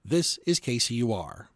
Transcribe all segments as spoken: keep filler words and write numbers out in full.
This is K C U R.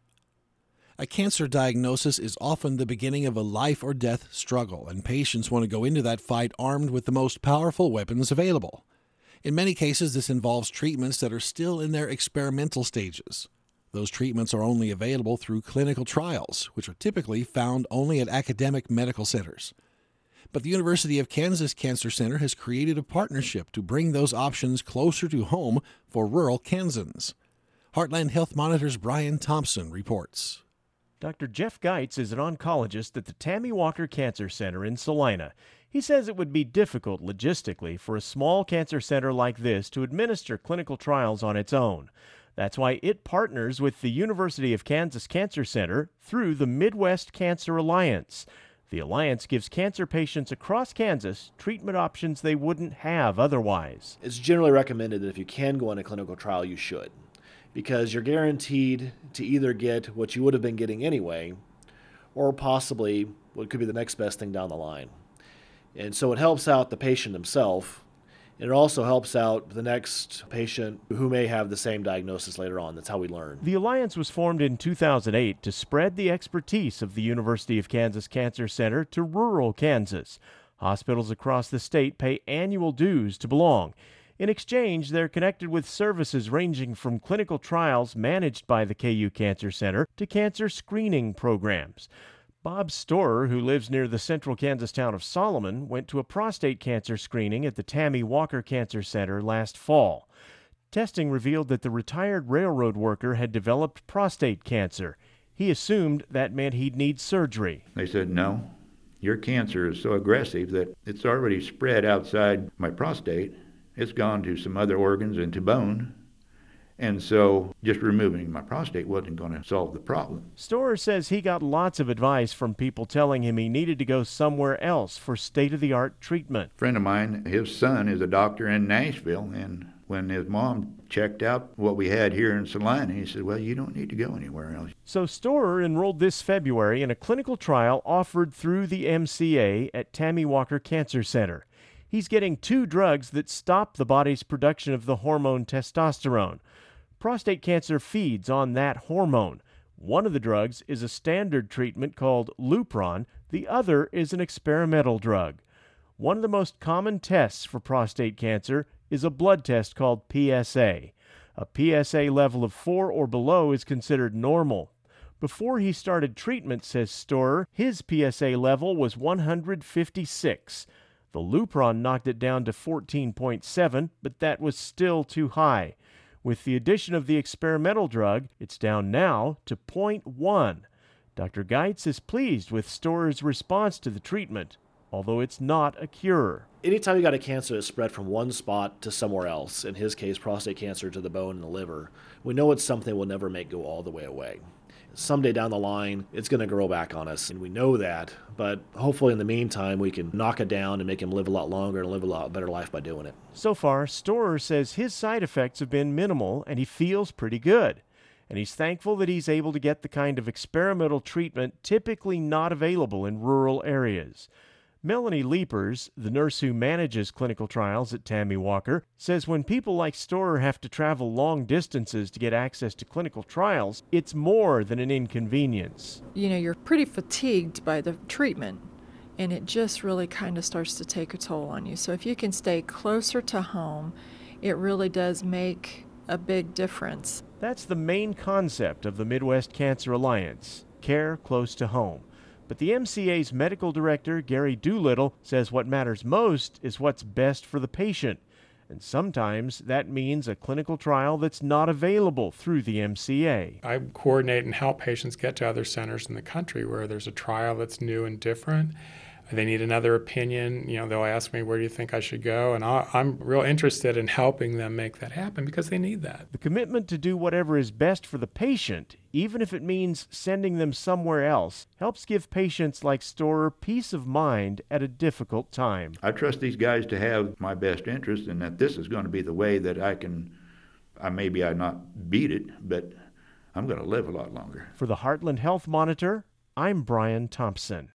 A cancer diagnosis is often the beginning of a life or death struggle, and patients want to go into that fight armed with the most powerful weapons available. In many cases, this involves treatments that are still in their experimental stages. Those treatments are only available through clinical trials, which are typically found only at academic medical centers. But the University of Kansas Cancer Center has created a partnership to bring those options closer to home for rural Kansans. Heartland Health Monitor's Brian Thompson reports. Doctor Jeff Geitz is an oncologist at the Tammy Walker Cancer Center in Salina. He says it would be difficult logistically for a small cancer center like this to administer clinical trials on its own. That's why it partners with the University of Kansas Cancer Center through the Midwest Cancer Alliance. The alliance gives cancer patients across Kansas treatment options they wouldn't have otherwise. It's generally recommended that if you can go on a clinical trial, you should, because you're guaranteed to either get what you would have been getting anyway, or possibly what could be the next best thing down the line. And so it helps out the patient himself, and it also helps out the next patient who may have the same diagnosis later on. That's how we learn. The alliance was formed in two thousand eight to spread the expertise of the University of Kansas Cancer Center to rural Kansas. Hospitals across the state pay annual dues to belong. In exchange, they're connected with services ranging from clinical trials managed by the K U Cancer Center to cancer screening programs. Bob Storer, who lives near the central Kansas town of Solomon, went to a prostate cancer screening at the Tammy Walker Cancer Center last fall. Testing revealed that the retired railroad worker had developed prostate cancer. He assumed that meant he'd need surgery. They said, no, your cancer is so aggressive that it's already spread outside my prostate. It's gone to some other organs and to bone. And so just removing my prostate wasn't going to solve the problem. Storer says he got lots of advice from people telling him he needed to go somewhere else for state-of-the-art treatment. A friend of mine, his son is a doctor in Nashville, and when his mom checked out what we had here in Salina, he said, well, you don't need to go anywhere else. So Storer enrolled this February in a clinical trial offered through the M C A at Tammy Walker Cancer Center. He's getting two drugs that stop the body's production of the hormone testosterone. Prostate cancer feeds on that hormone. One of the drugs is a standard treatment called Lupron. The other is an experimental drug. One of the most common tests for prostate cancer is a blood test called P S A. A P S A level of four or below is considered normal. Before he started treatment, says Storer, his P S A level was one hundred fifty-six. The Lupron knocked it down to fourteen point seven, but that was still too high. With the addition of the experimental drug, it's down now to zero point one. Doctor Geitz is pleased with Storer's response to the treatment, although it's not a cure. Anytime you got a cancer that's spread from one spot to somewhere else, in his case, prostate cancer to the bone and the liver, we know it's something we'll never make go all the way away. Someday down the line, it's going to grow back on us, and we know that, but hopefully in the meantime, we can knock it down and make him live a lot longer and live a lot better life by doing it. So far, Storer says his side effects have been minimal, and he feels pretty good. And he's thankful that he's able to get the kind of experimental treatment typically not available in rural areas. Melanie Leapers, the nurse who manages clinical trials at Tammy Walker, says when people like Storer have to travel long distances to get access to clinical trials, it's more than an inconvenience. You know, you're pretty fatigued by the treatment, and it just really kind of starts to take a toll on you. So if you can stay closer to home, it really does make a big difference. That's the main concept of the Midwest Cancer Alliance, care close to home. But the M C A's medical director, Gary Doolittle, says what matters most is what's best for the patient. And sometimes that means a clinical trial that's not available through the M C A. I coordinate and help patients get to other centers in the country where there's a trial that's new and different. They need another opinion. You know, they'll ask me, where do you think I should go? And I'll, I'm real interested in helping them make that happen because they need that. The commitment to do whatever is best for the patient, even if it means sending them somewhere else, helps give patients like Storer peace of mind at a difficult time. I trust these guys to have my best interest and that this is going to be the way that I can, I maybe I not beat it, but I'm going to live a lot longer. For the Heartland Health Monitor, I'm Brian Thompson.